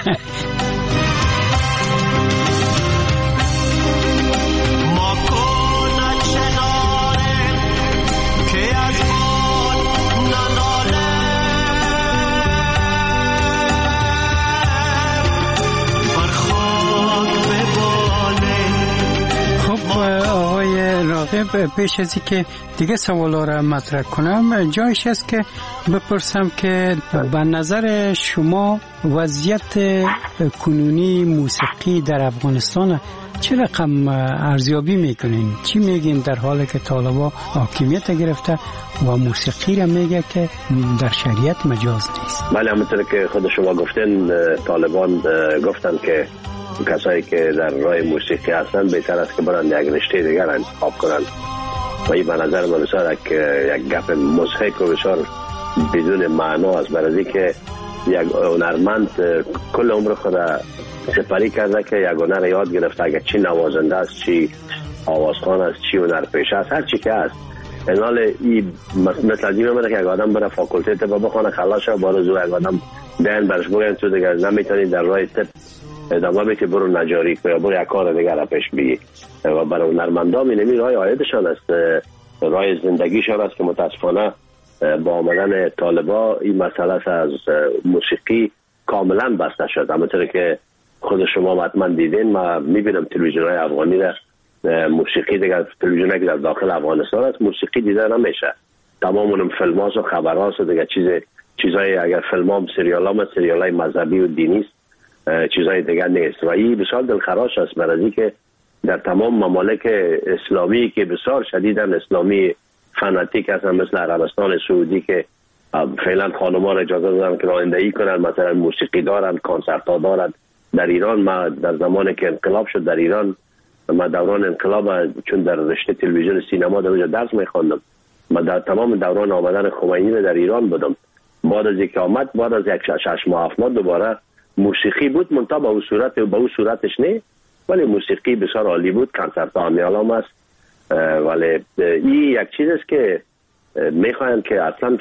پیش از که دیگه سوالا را مطرح کنم جایش است که بپرسم که به نظر شما وضعیت کنونی موسیقی در افغانستان چه رقم ارزیابی میکنین؟ چی میگین در حالی که طالبا حاکمیت گرفته و موسیقی را میگه که در شریعت مجاز نیست؟ بله، همونطور که خود شما گفتین طالبان گفتن که کسایی که در راه موسیقی هستن بهتر است که برن یک رشته دیگر انتخاب کنن و این به نظر من بسیار یک گپ مضحک و بسیار بدون معنا است، برای که یک هنرمند کل عمر خود سپری کرده که یک هنر یاد گرفته، اگر چی نوازنده است، چی آوازخوان است، چی هنرپیشه است، هر چی که است. انال این مثل از این میمونه که یک آدم بره فاکولته طب بخونه خلاص شه، بار زو یک آدم دهن برش بگن تو دیگر نمیتونی در راه طب ادامه بدی، برو نجاری یا برو یک کار دیگر را پیش بگی. و برای هنرمندا اینمی راه عایدشان است، راه زندگیشان است که متاسفانه با آمدن طالبا این مسئله از موسیقی کاملا بسته شد. همونطور که خود شما حتما دیدین، ما میبینم تلویزیون‌های افغانی را موسیقی دیگر، تلویزیونی که در داخل افغانستان است موسیقی دیده نمیشه. تمام اون فیلم‌ها و خبرها و دیگر چیزای اگر فیلم‌ها سریال‌های مذهبی و دینی است، چیزای دیگر نیست. و این بسیار دلخراش است برای که در تمام ممالک اسلامی که بسیار شدیداً اسلامی فناتیک هستن، مثل عربستان سعودی که فعلا خانم‌ها را اجازه دادن که رانندگی کنن، مثلا موسیقی دارن، کنسرت ها دارن. در ایران ما در زمانی که انقلاب شد در ایران، ما دوران انقلاب چون در رشته تلویزیون سینما در اونجا درس می‌خواندم، ما در تمام دوران آمدن خمینی در ایران بودم. بعد از اینکه آمد، بعد از یک 6 ماه 7 ماه دوباره موسیقی بود، منتها به اون صورتش نه، ولی موسیقی بسیار عالی بود، کنسرت ها هم است. ولی این یک چیز است که میخواین که اصلا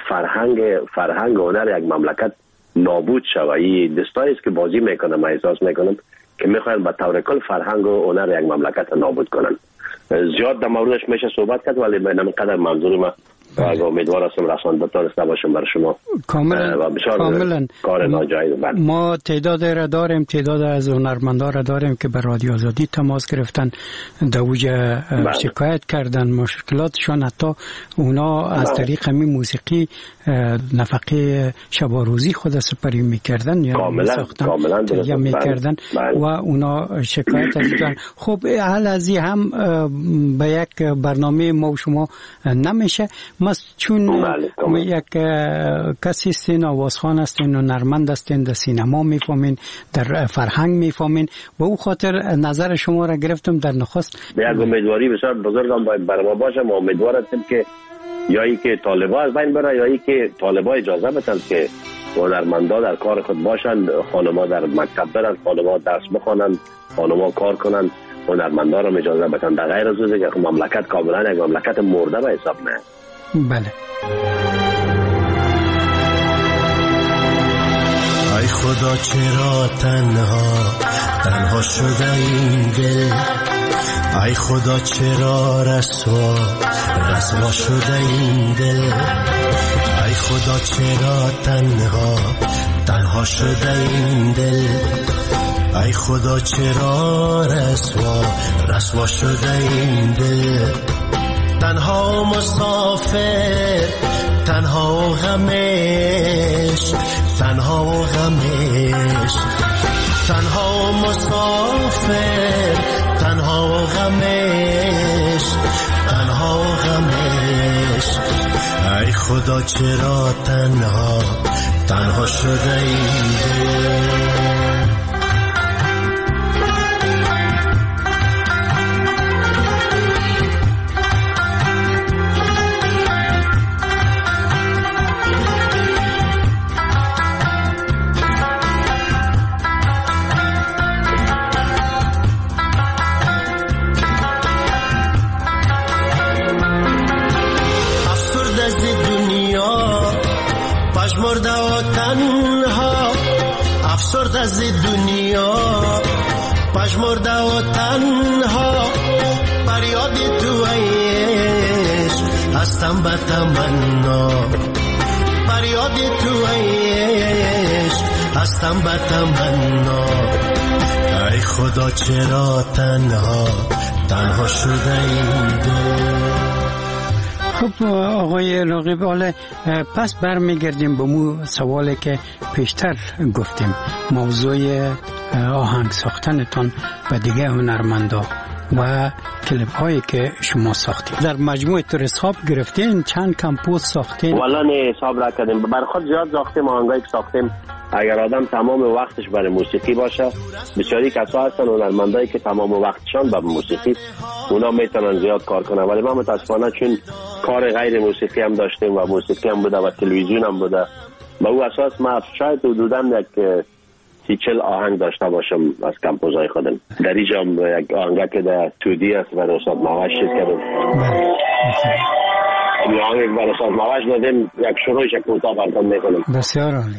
فرهنگ و هنر یک مملکت نابود شود. این دستایی است که بازی میکنه، من احساس میکنم که میخواین به طور کل فرهنگ و هنر یک مملکت نابود کنن. زیاد در موردش میشه صحبت کرد، ولی من اینقدر منظور ما و امیدوار هستم رسانده داشته باشم برای شما. کاملا کار ناجایز. ما تعداد را داریم، تعداد از هنرمندان را داریم که به رادیو آزادی تماس گرفتن، دوجه شکایت کردن مشکلاتشان، حتی اونا از طریق همین موسیقی نفقه شب و روزی خود سپری میکردن یا میساختن میکردن و اونا شکایت کردن. خب حال از این هم به یک برنامه ما و شما نمیشه. ما چون یک کسی هستین، آوازخوان هستین، هنرمند هستین، در سینما میفهمین، در فرهنگ میفهمین و او خاطر نظر شما را گرفتم در نخست. به یک امیدواری بسیار بزرگم باید بر ما باشه. ما امیدوار هستیم که یایی که طالبا از بین بره، یایی که طالبا اجازه بدن که هنرمندا در کار خود باشن، خانم‌ها در مکتب برن، خانم‌ها درس بخونن، خانم‌ها کار کنن، هنرمندا رو اجازه بدن. در غیر از اون که مملکت کاملا یک مملکت مرده به حساب میاد. بله. ای خدا چرا تنها شده این دل، ای خدا چرا رسوا شده این دل، ای خدا چرا تنها شده این دل، ای خدا چرا رسوا شده این دل. تنها مسافر، تنها غمش، تنها غمش، تنها مسافر، تنها غمش، تنها غمش. ای خدا چرا تنها شده این دل. افسرد از دنیا پژمرده و تنها، فریاد تو عشق هستم به تمنا، فریاد تو عشق هستم به تمنا. ای خدا چرا تنها شده این دل. خب آقای راغب، حالا پس برمیگردیم به مو سوالی که پیشتر گفتیم، موضوع آهنگ ساختنتان و دیگه هنرمندا و کلیپ هایی که شما ساختید. در مجموعه تور حساب گرفتین؟ چند کمپوز ساختین؟ والا نه حساب را کردیم، بر خود زیاد ساختیم. آهنگایی که ساختیم اگر آدم تمام وقتش برای موسیقی باشه، بسیاری کسا هستن هنرمندایی که تمام وقتشان به موسیقی، اونا میتونن زیاد کار کنن، ولی ما متاسفانه چون کار غیر موسیقی هم داشتیم و موسیقی هم بوده و تلویزیون هم بوده، به او اساس ما شاید حدوداً یک 30-40 آهنگ داشته باشم از کمپوزای خودم. در اینجا یک آهنگ که در تودی است برای استاد ماوش چیز کردم. این آهنگ برای استاد ماوش دادیم، یک شروعش کوتاه براتون میکنم. بسیار عالی.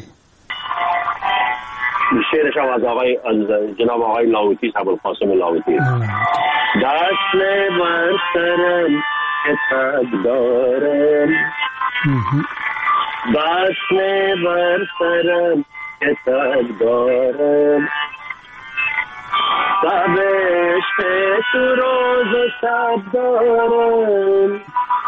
شعرش هم از جناب آقای لاهوتی، ابوالقاسم لاهوتی. دست بر سرم که تب دارم، دست بر سرم که تب دارم، سبشت تو روز و شب دارم،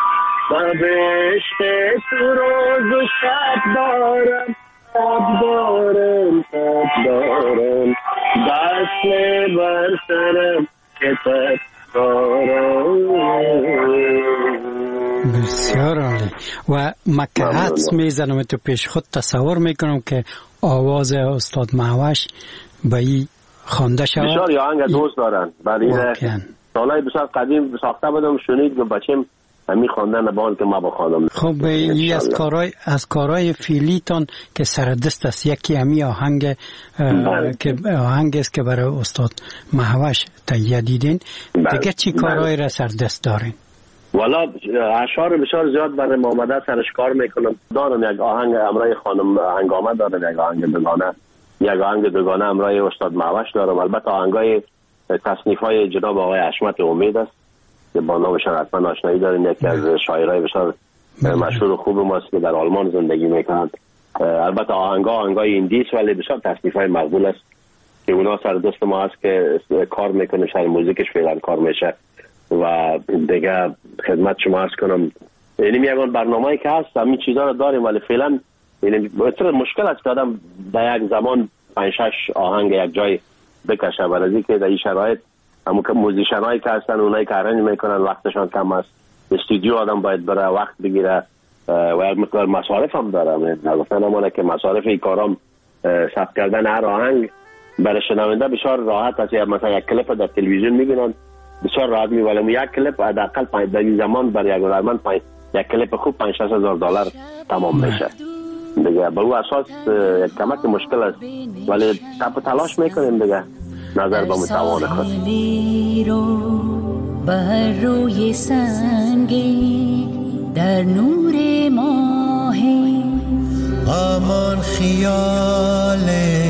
سبشت تو روز و شب دارم، تب دارم تب دارم، دست بر سرم که تب بسیار عالی. و مکه حدس میزنم تو پیش خود تصور میکنم که آواز استاد ماوش به این خوانده شود. بسیار یا آهنگ دوست دارن، برای سالهای بسیار قدیم ساخته بودم، شنید که بچم همین خواندن بان که ما بخوانم. خب این از کارهای فعلیتان که سر دست است، یکی همین آهنگ که آهنگ است که برای استاد ماوش تهیه دیدین. دیگه چی کارهای را سر دست دارین؟ والا اشعار بسیار زیاد برای محمد سرش کار میکنم. دارم یک آهنگ امرای خانم هنگامه دارم، یک آهنگ دوگانه امرای استاد ماوش دارم. البته آهنگای تصنیفای جناب آقای حشمت امید است که با نامشان حتما آشنایی دارین، یکی از شاعرای بسیار مشهور و خوب ماست که در آلمان زندگی میکنند. البته آهنگای ایندیس ولی بسیار تصنیفای مقبول است که اونا سر دست ما هست که کار میکنه، سر موزیکش فعلا کار میشه. و دیگه خدمت شما عرض کنم، یعنی میگم برنامه‌ای که هست همین چیزا رو داریم، ولی فعلا یعنی مشکل است که آدم در یک زمان 5-6 آهنگ یک جای بکشه، برای که در این شرایط همون که موزیشنایی که هستن اونایی که ارنج میکنن وقتشان کم است، استودیو آدم باید بره وقت بگیره و یک مقدار مصارف هم داره. گفتن همونه که مصارف این کارام ثبت کردن هر آهنگ برای شنونده بسیار راحت است. مثلا یک کلیپ در تلویزیون میبینن بسیار راحت میولم، یک کلیپ حداقل در این زمان برای یک هنرمند یک کلیپ خوب $5,000 تمام میشه دیگه. به اون اساس یک کمک مشکل است، ولی تلاش میکنیم دیگه نظر به متوان خود. بر روی سنگی در نور ماه، همان خیال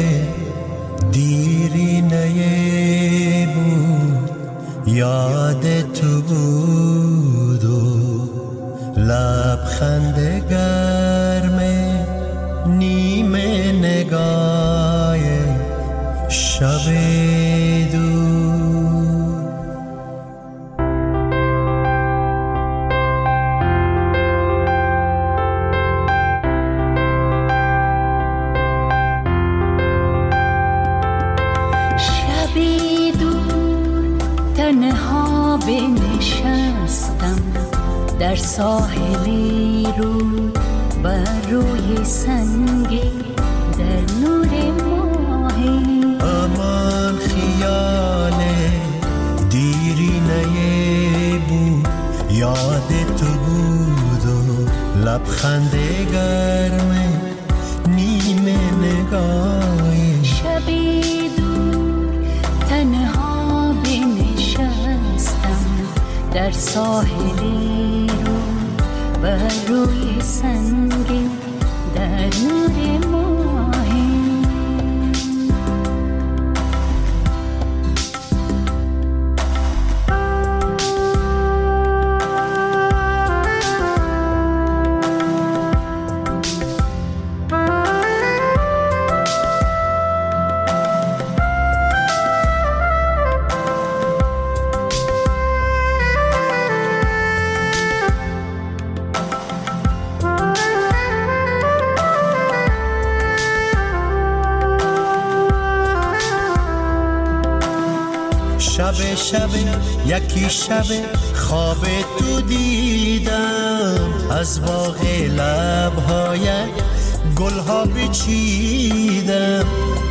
دیرینه بود یاد تو بود و لبخند گرم نیمه نگاه شب دور. شب دور تنها بنشستم در ساحلی رو بر روی سنگی در نور ماهی، همان خیال دیرینه بود یاد تو بود و لبخند گرم نیمه نگاهی. شبی دور تنها بنشستم در ساحلی رو بر روی سنگی در نور ماهی. شب یکی شب خواب تو دیدم، از باغ لبهایت گلها بچیدم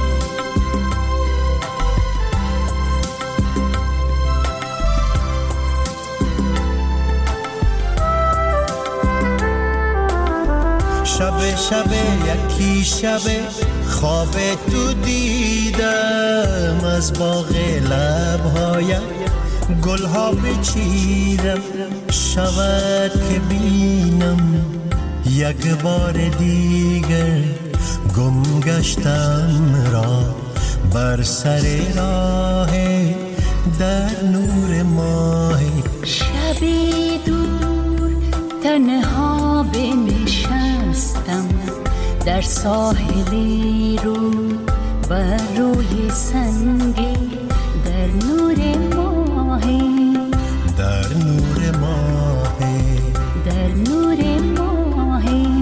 شب یکی شب خواب تو دیدم از باغ لبهایت گلها بچیدم شود که بینم یک بار دیگر گم گشتم را بر سر راه در نور ماه شبی دور تنها بنشستم در ساحلی رو بر روی سنگی در نور ماهی در نور ماهی در نور ماهی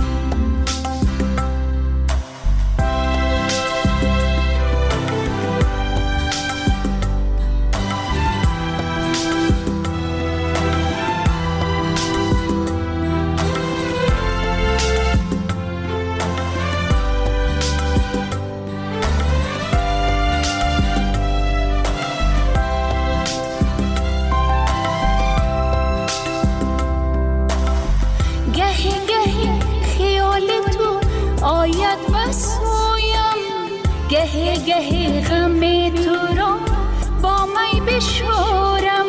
گهی گهی غم تو را با می بشورم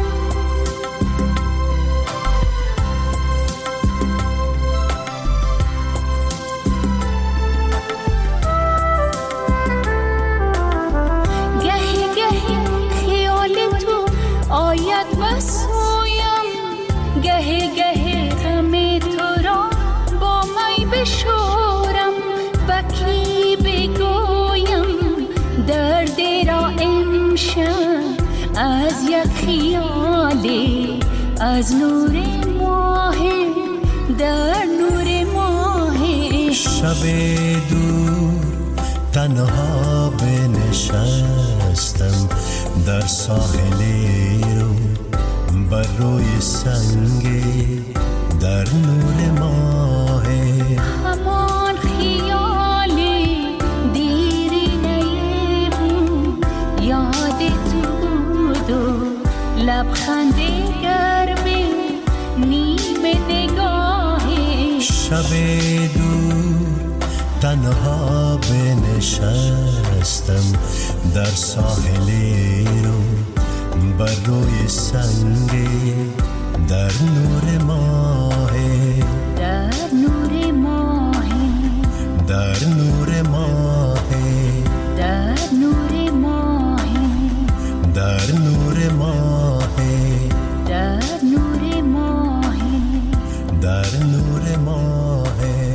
گهی گهی خیال تو آید بسویم گهی گهی غم تو را با می بشورم بکی بگویم درد را امشب از یک خیالی از نور ماه در نور ماه شب دور تنها بنشستم در ساحلی رو بر روی سنگی در نور ماه همان خیالی دیرینه بود یاد تو بود و لبخند گرمی نیم نگاهی شب دور تنها بنشستم در ساحلی رو بر روی سنگی در نور ماه در نور ماه در نور ماه در نور ماه در نور ماه در نور ماه در نور ماه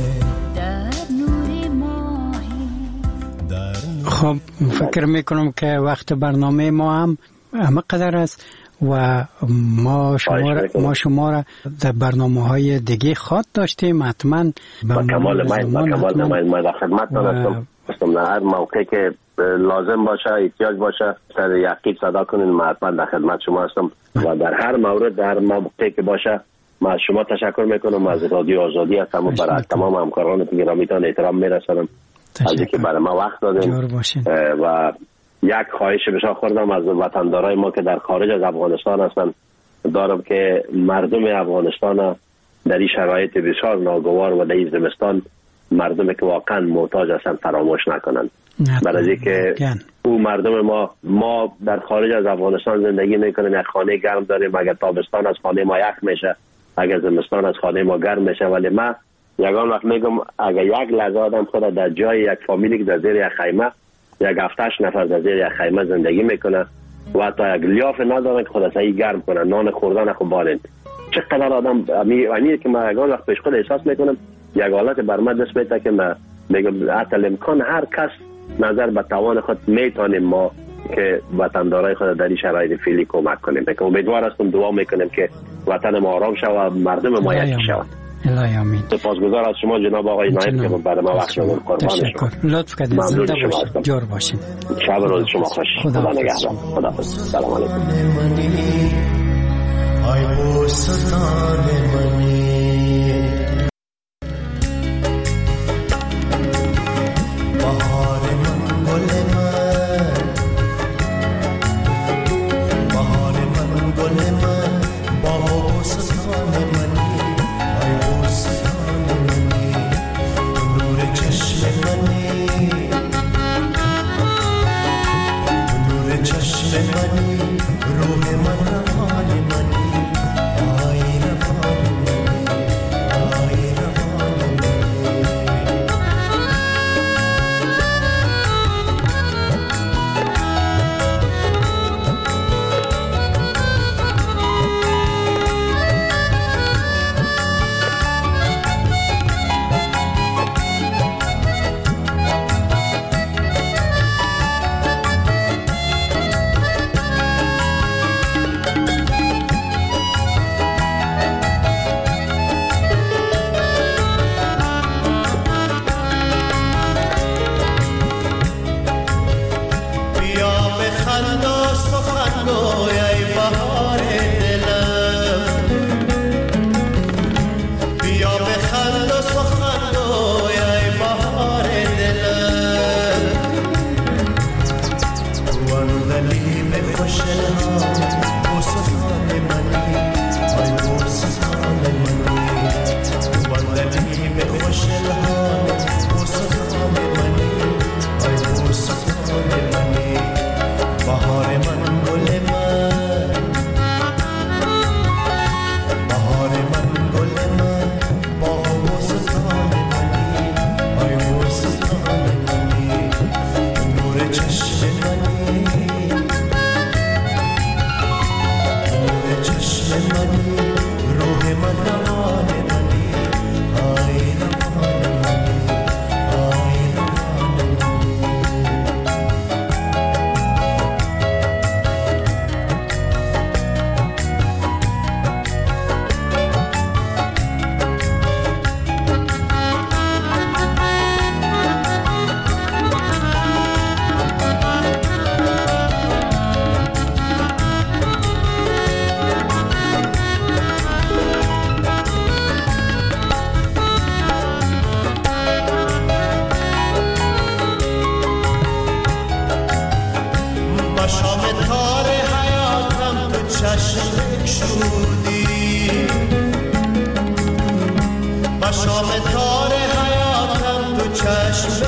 خب فکر میکنم که وقت برنامه ما هم قدر است و ما شما را در برنامه‌های دیگه خواد داشتیم حتما با کمال ما در خدمتتان هستم در هر موقع که لازم باشه احتیاج باشه سر یقین صدا کنین ما حتما در خدمت شما هستم و در هر مورد در موقعی که باشه ما از شما تشکر میکنم از رادیو آزادی هستم و برای تمام همکاران گرامیتان احترام میرسانم از اینکه برای ما وقت دادین و یک خواهش بسیار خوردم از وطندارای ما که در خارج از افغانستان هستن دارم که مردم افغانستان در این شرایط بسیار ناگوار و در این زمستان مردم که واقعا محتاج هستن فراموش نکنن برای اینکه او مردم ما در خارج از افغانستان زندگی میکنیم یک خانه گرم داریم اگر تابستان از خانه ما یخ میشه اگر زمستان از خانه ما گرم میشه ولی ما یگان وقت میگم اگر یک لحظه آدم خود در جای یک فامیلی که در زیر یک خیمه یک 7-8 نفر در زیر یک خیمه زندگی میکنه و تا یک لیاف ندارن که خود سعی گرم کنن نان خوردن خو بارند چقدر آدم امیر که ما یگان وقت پیش خود احساس میکنم یک حالت بر من دست میده که من میگم حتی امکان هر کس نظر به توان خود میتونیم ما که وطندارای خود در این شرایط فعلی کمک کنیم که امیدوار هستم دعا میکنیم که وطن ما آرام شود و مردم ما یکی شود الهی آمین. سپاسگزار از شما جناب آقای نایب که برای ما وقت دادید قربان شما لطف کردید زنده باشید جور باشید شب روز شما خوش خدا نگهدار خداحافظ سلام علیکم ای بوستان منی چشم